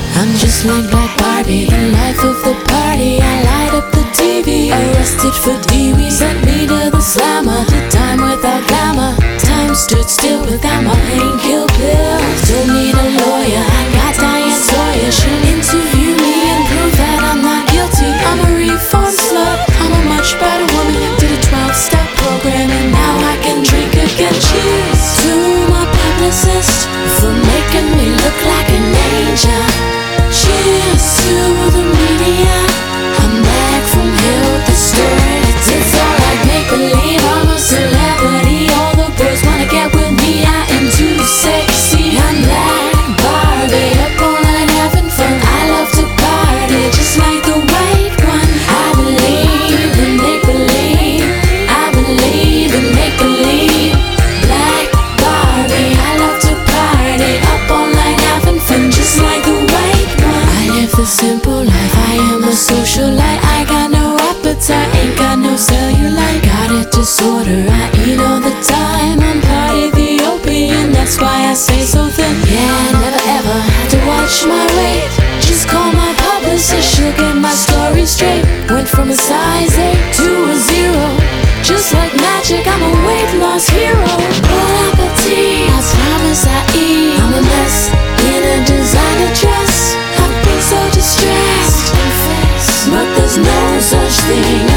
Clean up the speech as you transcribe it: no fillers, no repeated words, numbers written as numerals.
I'm just like Black Barbie, the life of the party. I light up the TV, arrested for DV. Sent me to the slammer, did time without glamour. Time stood still without my pain-kill pill. Don't need a lawyer, I got Diane Sawyer. She'll interview me and prove that I'm not guilty. I'm a reform slut, I'm a much better woman. Did a 12-step program and now I can drink again. Cheers to my publicist for making me look like an angel. Cheers to the media, I'm back from hell distorted. It's all like make-believe, I'm a celebrity. All the boys wanna get with me, I am too sexy. I'm Black Barbie, up all night having fun. I love to party, just like the white one. I believe in make-believe, I believe in make-believe. Black Barbie, I love to party, up all night having fun, just like the white one. I live the simple life, I am a socialite. I got no appetite, ain't got no cellulite. Got a disorder, I eat all the time. I'm part Ethiopian, that's why I stay so thin. Yeah, I never ever had to watch my weight. Just call my publicist, she'll get my story straight. Went from a size 8 to a 0, just like magic, I'm a weight loss hero. Bon appetit, I promise I eat. I'm a mess in a designer dress. I've been so distressed, but there's no such thing